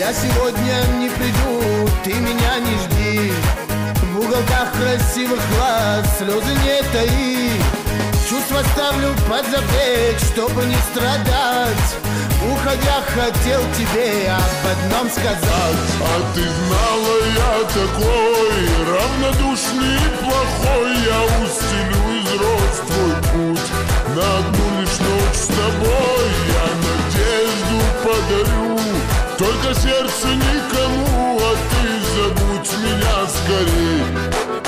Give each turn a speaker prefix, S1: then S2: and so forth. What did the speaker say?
S1: Я сегодня не приду, ты меня не жди. В уголках красивых глаз слезы не таи. Чувства ставлю под запрет, чтобы не страдать. Уходя, хотел тебе об одном сказать.
S2: А ты знала, я такой равнодушный и плохой. Я устелю из роз твой путь на одну лишь ночь с тобой. Я надежду подарю, только сердце никому. А ты забудь меня скорей.